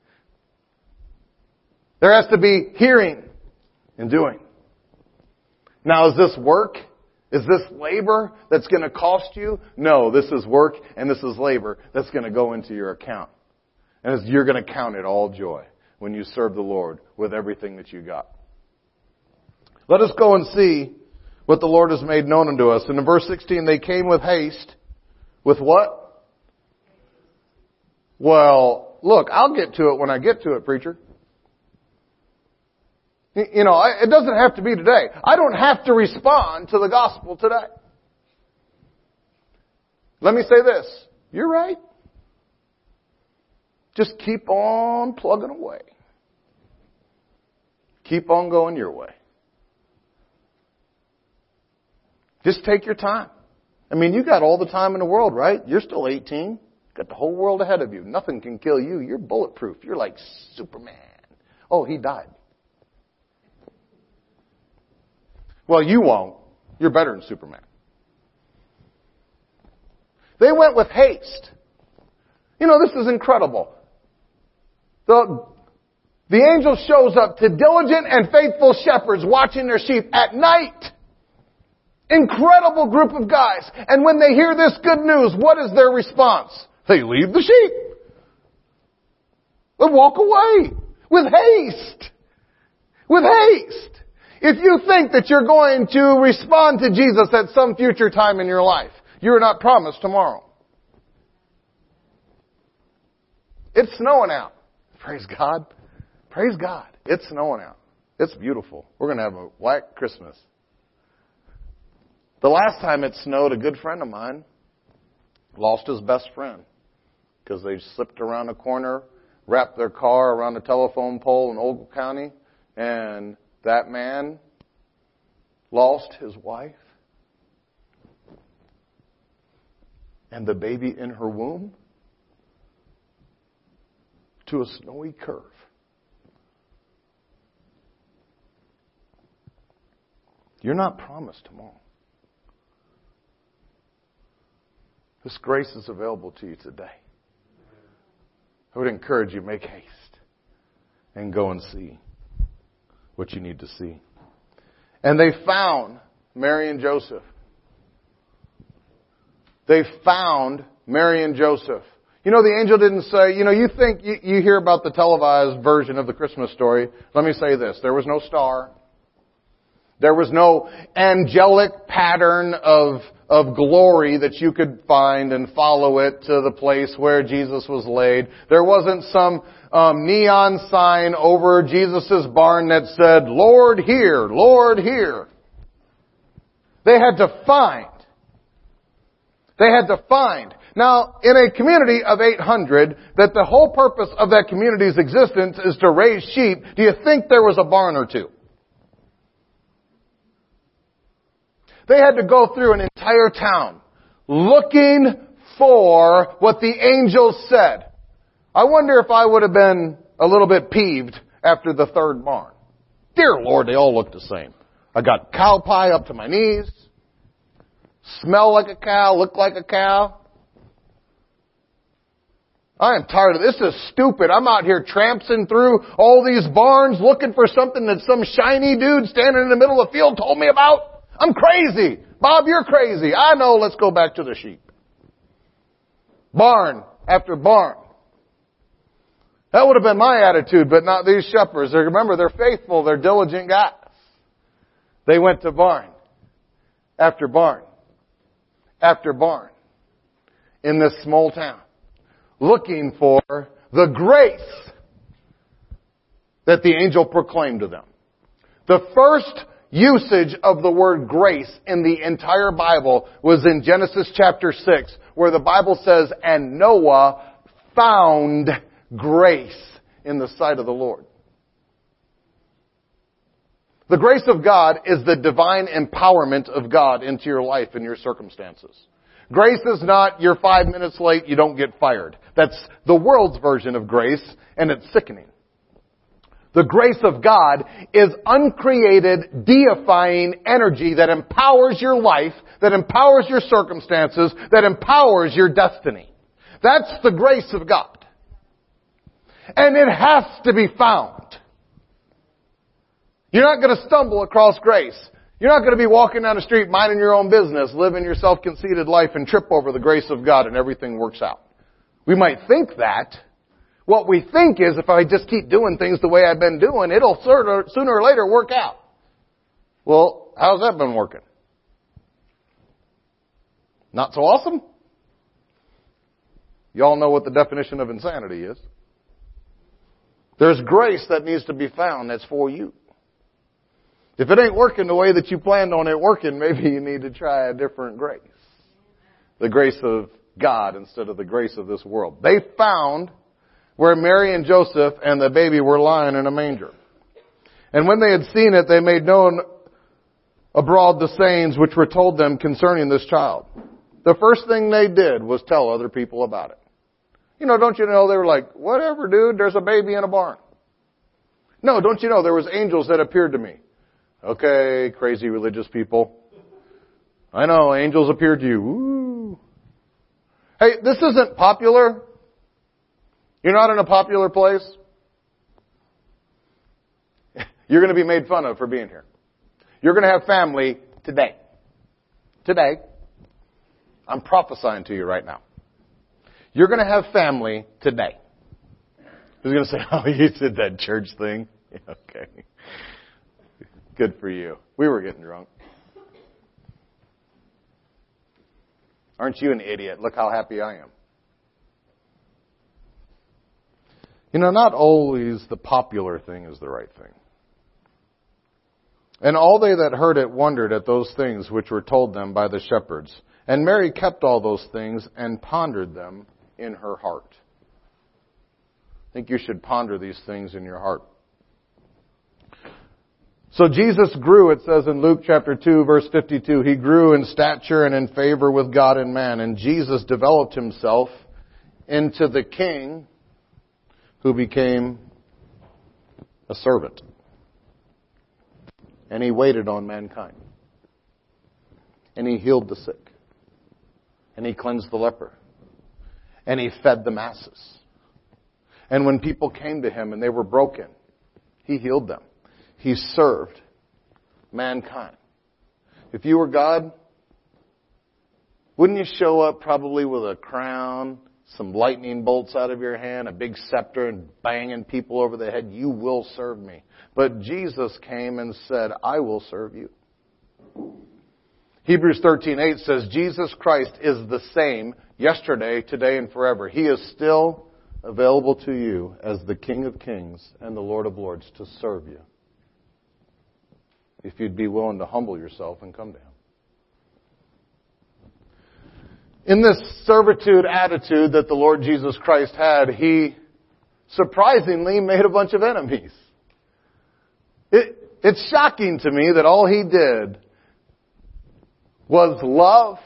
There has to be hearing and doing. Now, is this work? Is this labor that's going to cost you? No, this is work and this is labor that's going to go into your account. And you're going to count it all joy when you serve the Lord with everything that you got. Let us go and see what the Lord has made known unto us. And in verse sixteen, they came with haste. With what? Well, look, I'll get to it when I get to it, preacher. You know, it doesn't have to be today. I don't have to respond to the gospel today. Let me say this. You're right. Just keep on plugging away. Keep on going your way. Just take your time. I mean, you got all the time in the world, right? You're still eighteen. Got the whole world ahead of you. Nothing can kill you. You're bulletproof. You're like Superman. Oh, he died. Well, you won't. You're better than Superman. They went with haste. You know, this is incredible. The, the angel shows up to diligent and faithful shepherds watching their sheep at night. Incredible group of guys. And when they hear this good news, what is their response? They leave the sheep. They walk away with haste. With haste. If you think that you're going to respond to Jesus at some future time in your life, you're not promised tomorrow. It's snowing out. Praise God. Praise God. It's snowing out. It's beautiful. We're going to have a white Christmas. The last time it snowed, a good friend of mine lost his best friend because they slipped around a corner, wrapped their car around a telephone pole in Ogle County, and that man lost his wife and the baby in her womb to a snowy curve. You're not promised tomorrow. This grace is available to you today. I would encourage you, make haste and go and see what you need to see. And they found Mary and Joseph. They found Mary and Joseph. You know, the angel didn't say, you know, you think, you, you hear about the televised version of the Christmas story. Let me say this. There was no star. There was no angelic pattern of, of glory that you could find and follow it to the place where Jesus was laid. There wasn't some um, neon sign over Jesus' barn that said, Lord here, Lord here. They had to find. They had to find. Now, in a community of eight hundred, that the whole purpose of that community's existence is to raise sheep, do you think there was a barn or two? They had to go through an entire town looking for what the angels said. I wonder if I would have been a little bit peeved after the third barn. Dear Lord, they all look the same. I got cow pie up to my knees. Smell like a cow, look like a cow. I am tired of this. This is stupid. I'm out here tramping through all these barns looking for something that some shiny dude standing in the middle of the field told me about. I'm crazy. Bob, you're crazy. I know. Let's go back to the sheep. Barn after barn. That would have been my attitude, but not these shepherds. They, remember, they're faithful. They're diligent guys. They went to barn after barn after barn in this small town, looking for the grace that the angel proclaimed to them. The first usage of the word grace in the entire Bible was in Genesis chapter six, where the Bible says, and Noah found grace in the sight of the Lord. The grace of God is the divine empowerment of God into your life and your circumstances. Grace is not you're five minutes late, you don't get fired. That's the world's version of grace, and it's sickening. The grace of God is uncreated, deifying energy that empowers your life, that empowers your circumstances, that empowers your destiny. That's the grace of God. And it has to be found. You're not going to stumble across grace. You're not going to be walking down the street minding your own business, living your self-conceited life and trip over the grace of God and everything works out. We might think that. What we think is if I just keep doing things the way I've been doing, it'll sooner or later work out. Well, how's that been working? Not so awesome? Y'all know what the definition of insanity is. There's grace that needs to be found that's for you. If it ain't working the way that you planned on it working, maybe you need to try a different grace. The grace of God instead of the grace of this world. They found where Mary and Joseph and the baby were lying in a manger. And when they had seen it, they made known abroad the sayings which were told them concerning this child. The first thing they did was tell other people about it. You know, don't you know, they were like, whatever, dude, there's a baby in a barn. No, don't you know, there was angels that appeared to me. Okay, crazy religious people. I know, angels appeared to you. Woo. Hey, this isn't popular. You're not in a popular place. You're going to be made fun of for being here. You're going to have family today. Today. I'm prophesying to you right now. You're going to have family today. Who's going to say, oh, you did that church thing? Okay. Good for you. We were getting drunk. Aren't you an idiot? Look how happy I am. You know, not always the popular thing is the right thing. And all they that heard it wondered at those things which were told them by the shepherds. And Mary kept all those things and pondered them in her heart. I think you should ponder these things in your heart. So Jesus grew, it says in Luke chapter two, verse fifty-two. He grew in stature and in favor with God and man. And Jesus developed himself into the king who became a servant. And he waited on mankind. And he healed the sick. And he cleansed the leper. And he fed the masses. And when people came to him and they were broken, he healed them. He served mankind. If you were God, wouldn't you show up probably with a crown, some lightning bolts out of your hand, a big scepter, and banging people over the head? You will serve me. But Jesus came and said, I will serve you. Hebrews thirteen eight says, Jesus Christ is the same yesterday, today, and forever. He is still available to you as the King of Kings and the Lord of Lords to serve you. If you'd be willing to humble yourself and come to Him. In this servitude attitude that the Lord Jesus Christ had, He surprisingly made a bunch of enemies. It, it's shocking to me that all He did was love,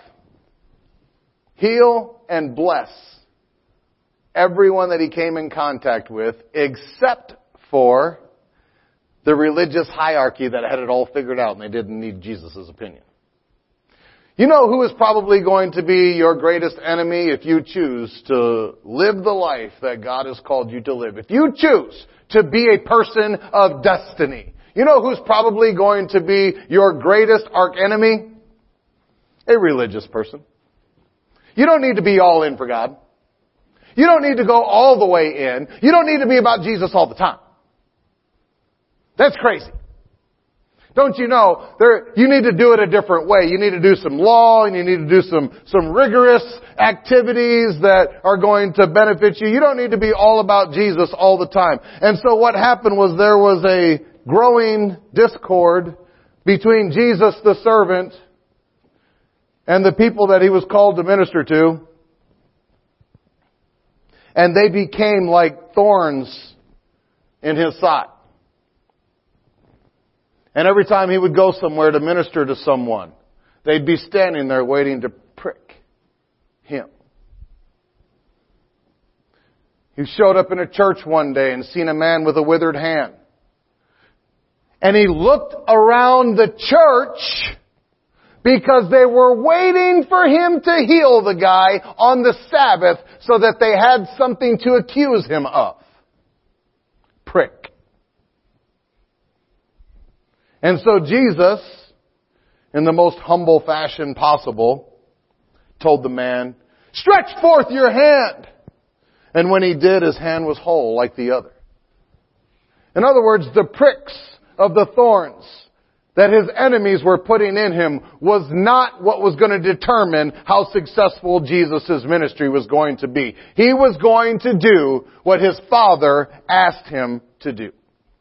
heal, and bless everyone that He came in contact with, except for the religious hierarchy that had it all figured out and they didn't need Jesus' opinion. You know who is probably going to be your greatest enemy if you choose to live the life that God has called you to live. If you choose to be a person of destiny, you know who's probably going to be your greatest archenemy? A religious person. You don't need to be all in for God. You don't need to go all the way in. You don't need to be about Jesus all the time. That's crazy. Don't you know, there, you need to do it a different way. You need to do some law and you need to do some, some rigorous activities that are going to benefit you. You don't need to be all about Jesus all the time. And so what happened was there was a growing discord between Jesus the servant and the people that He was called to minister to. And they became like thorns in His side. And every time He would go somewhere to minister to someone, they'd be standing there waiting to prick Him. He showed up in a church one day and seen a man with a withered hand. And he looked around the church because they were waiting for Him to heal the guy on the Sabbath so that they had something to accuse Him of. Prick. And so Jesus, in the most humble fashion possible, told the man, stretch forth your hand. And when he did, his hand was whole like the other. In other words, the pricks of the thorns that his enemies were putting in him was not what was going to determine how successful Jesus' ministry was going to be. He was going to do what his Father asked him to do.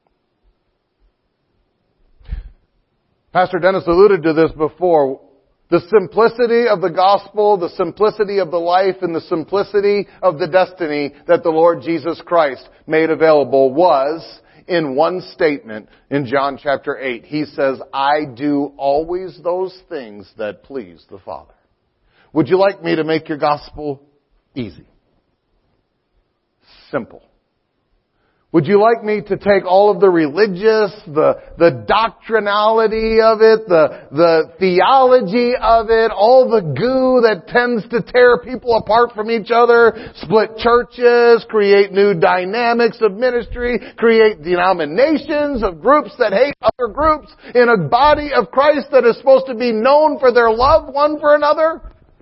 Pastor Dennis alluded to this before. The simplicity of the gospel, the simplicity of the life, and the simplicity of the destiny that the Lord Jesus Christ made available was in one statement in John chapter eight. He says, I do always those things that please the Father. Would you like me to make your gospel easy? Simple. Would you like me to take all of the religious, the, the doctrinality of it, the, the theology of it, all the goo that tends to tear people apart from each other, split churches, create new dynamics of ministry, create denominations of groups that hate other groups in a body of Christ that is supposed to be known for their love one for another?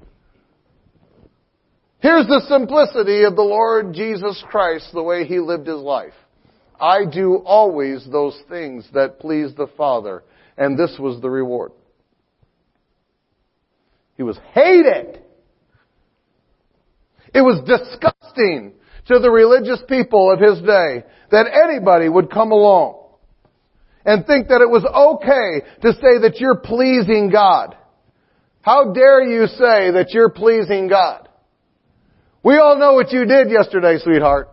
Here's the simplicity of the Lord Jesus Christ, the way He lived His life. I do always those things that please the Father, and this was the reward. He was hated. It was disgusting to the religious people of His day that anybody would come along and think that it was okay to say that you're pleasing God. How dare you say that you're pleasing God? We all know what you did yesterday, sweetheart.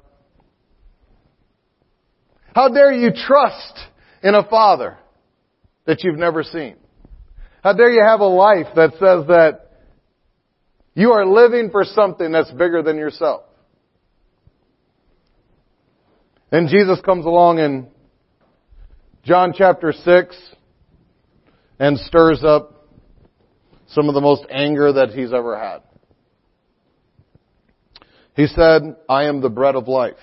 How dare you trust in a Father that you've never seen? How dare you have a life that says that you are living for something that's bigger than yourself? Then Jesus comes along in John chapter six and stirs up some of the most anger that He's ever had. He said, I am the bread of life.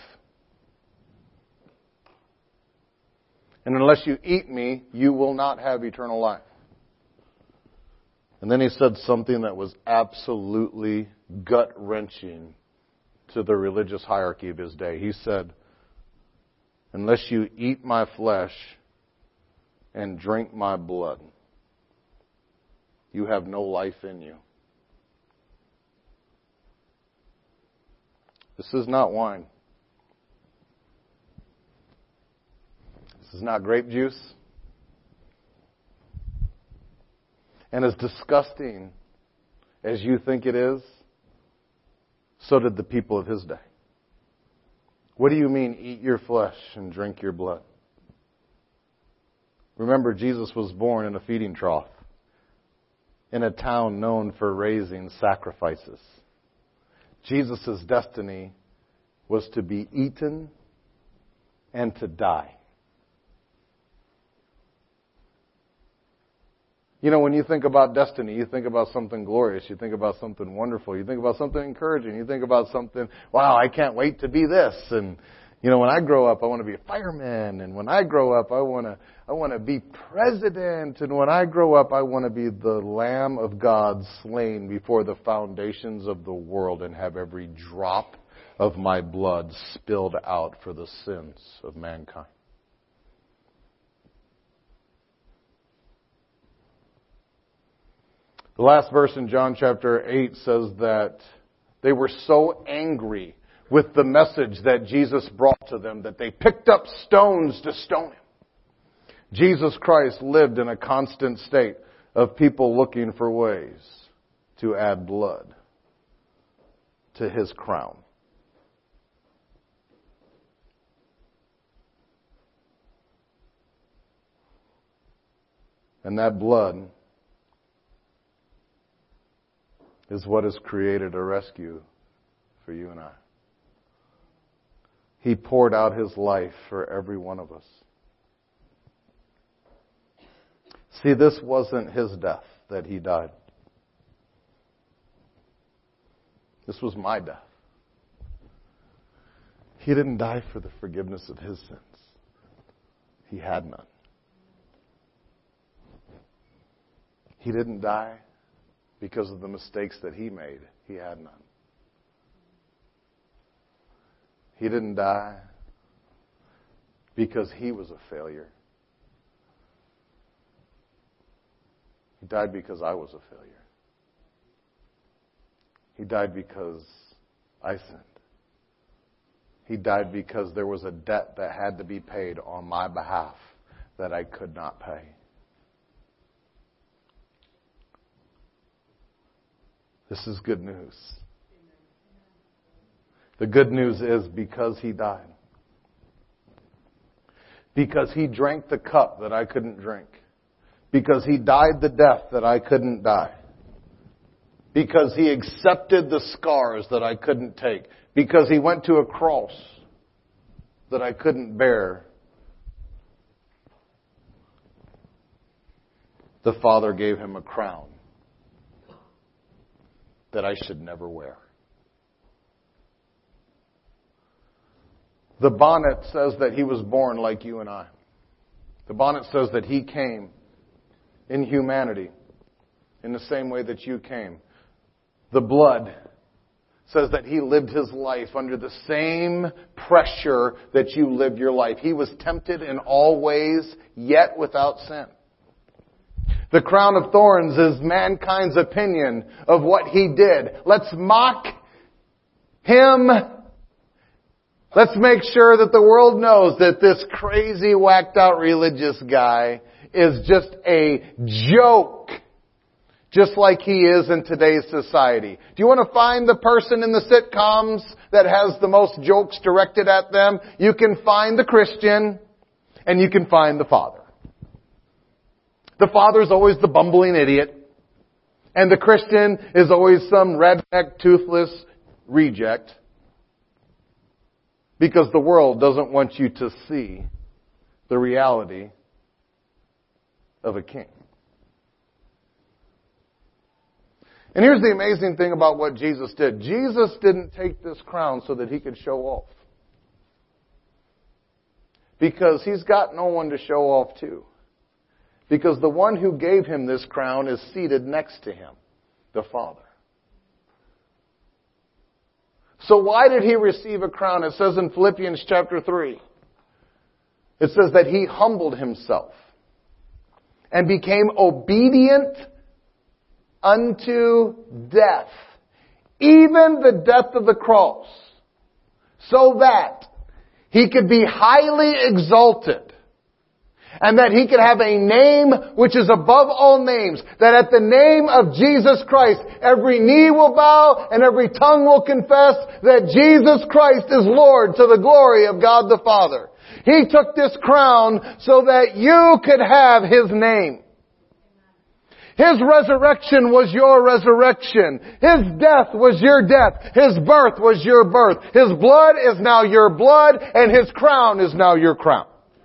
And unless you eat me, you will not have eternal life. And then He said something that was absolutely gut-wrenching to the religious hierarchy of His day. He said, unless you eat my flesh and drink my blood, you have no life in you. This is not wine. This is not grape juice. And as disgusting as you think it is, so did the people of His day. What do you mean, eat your flesh and drink your blood? Remember, Jesus was born in a feeding trough in a town known for raising sacrifices. Jesus' destiny was to be eaten and to die. You know, when you think about destiny, you think about something glorious. You think about something wonderful. You think about something encouraging. You think about something, wow, I can't wait to be this. And, you know, when I grow up, I want to be a fireman. And when I grow up, I want to, I want to be president. And when I grow up, I want to be the Lamb of God slain before the foundations of the world and have every drop of my blood spilled out for the sins of mankind. The last verse in John chapter eight says that they were so angry with the message that Jesus brought to them that they picked up stones to stone Him. Jesus Christ lived in a constant state of people looking for ways to add blood to His crown. And that blood is what has created a rescue for you and I. He poured out His life for every one of us. See, this wasn't His death that He died. This was my death. He didn't die for the forgiveness of His sins. He had none. He didn't die because of the mistakes that He made. He had none. He didn't die because He was a failure. He died because I was a failure. He died because I sinned. He died because there was a debt that had to be paid on my behalf that I could not pay. This is good news. The good news is because He died. Because He drank the cup that I couldn't drink. Because He died the death that I couldn't die. Because He accepted the scars that I couldn't take. Because He went to a cross that I couldn't bear. The Father gave Him a crown that I should never wear. The bonnet says that He was born like you and I. The bonnet says that He came in humanity in the same way that you came. The blood says that He lived His life under the same pressure that you lived your life. He was tempted in all ways, yet without sin. The crown of thorns is mankind's opinion of what He did. Let's mock Him. Let's make sure that the world knows that this crazy, whacked out religious guy is just a joke. Just like he is in today's society. Do you want to find the person in the sitcoms that has the most jokes directed at them? You can find the Christian and you can find the father. The father's always the bumbling idiot. And the Christian is always some redneck, toothless reject. Because the world doesn't want you to see the reality of a king. And here's the amazing thing about what Jesus did. Jesus didn't take this crown so that He could show off. Because He's got no one to show off to. Because the one who gave Him this crown is seated next to Him, the Father. So why did He receive a crown? It says in Philippians chapter three. It says that He humbled Himself and became obedient unto death, even the death of the cross, so that He could be highly exalted and that He could have a name which is above all names, that at the name of Jesus Christ every knee will bow and every tongue will confess that Jesus Christ is Lord, to the glory of God the Father. He took this crown so that you could have His name. His resurrection was your resurrection. His death was your death. His birth was your birth. His blood is now your blood, and His crown is now your crown.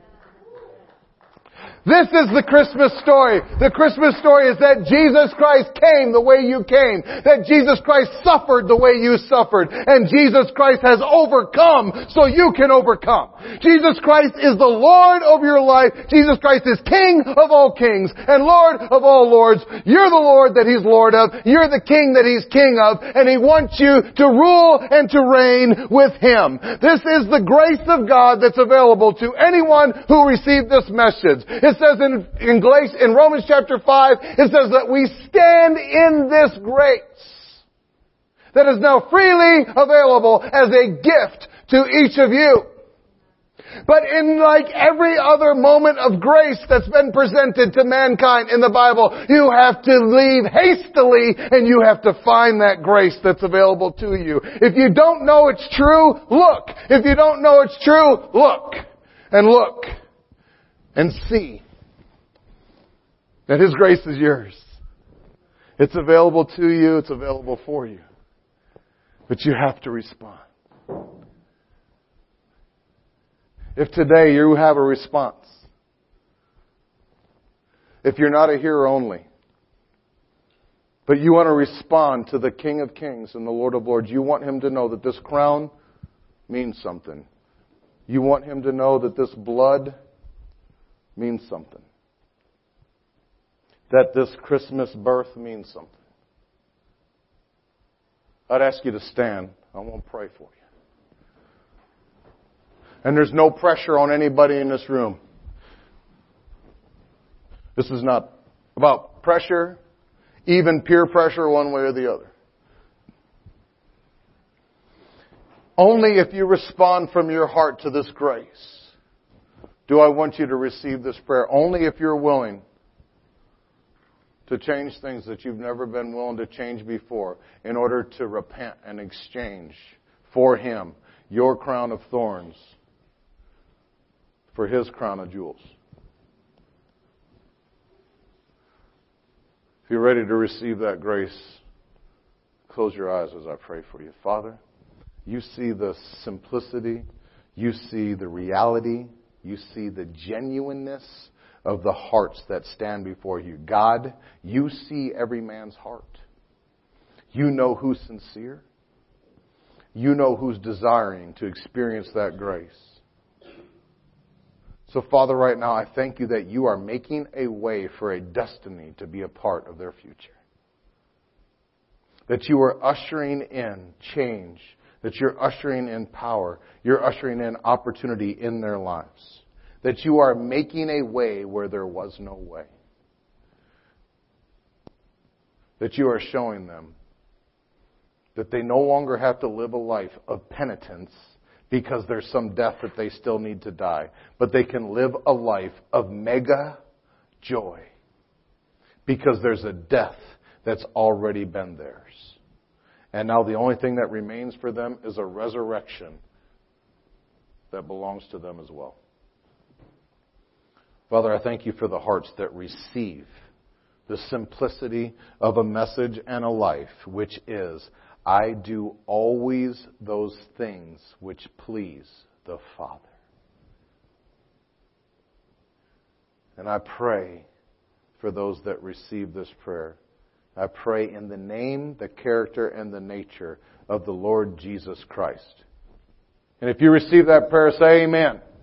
This is the Christmas story. The Christmas story is that Jesus Christ came the way you came. That Jesus Christ suffered the way you suffered. And Jesus Christ has overcome so you can overcome. Jesus Christ is the Lord of your life. Jesus Christ is King of all kings and Lord of all lords. You're the Lord that He's Lord of. You're the King that He's King of. And He wants you to rule and to reign with Him. This is the grace of God that's available to anyone who received this message. It says in, in, Galatians, in Romans chapter five, it says that we stand in this grace that is now freely available as a gift to each of you. But in like every other moment of grace that's been presented to mankind in the Bible, you have to leave hastily and you have to find that grace that's available to you. If you don't know it's true, look. If you don't know it's true, look. And look. And see that His grace is yours. It's available to you. It's available for you. But you have to respond. If today you have a response, if you're not a hearer only, but you want to respond to the King of Kings and the Lord of Lords, you want Him to know that this crown means something. You want Him to know that this blood means something. That this Christmas birth means something. I'd ask you to stand. I want to pray for you. And there's no pressure on anybody in this room. This is not about pressure, even peer pressure one way or the other. Only if you respond from your heart to this grace do I want you to receive this prayer. Only if you're willing to change things that you've never been willing to change before in order to repent and exchange for Him your crown of thorns for His crown of jewels. If you're ready to receive that grace, close your eyes as I pray for you. Father, you see the simplicity, you see the reality, you see the genuineness of the hearts that stand before you. God, you see every man's heart. You know who's sincere. You know who's desiring to experience that grace. So, Father, right now, I thank you that you are making a way for a destiny to be a part of their future. That you are ushering in change. That you're ushering in power. You're ushering in opportunity in their lives. That you are making a way where there was no way. That you are showing them that they no longer have to live a life of penitence because there's some death that they still need to die. But they can live a life of mega joy because there's a death that's already been theirs. And now the only thing that remains for them is a resurrection that belongs to them as well. Father, I thank you for the hearts that receive the simplicity of a message and a life, which is, I do always those things which please the Father. And I pray for those that receive this prayer. I pray in the name, the character, and the nature of the Lord Jesus Christ. And if you receive that prayer, say amen.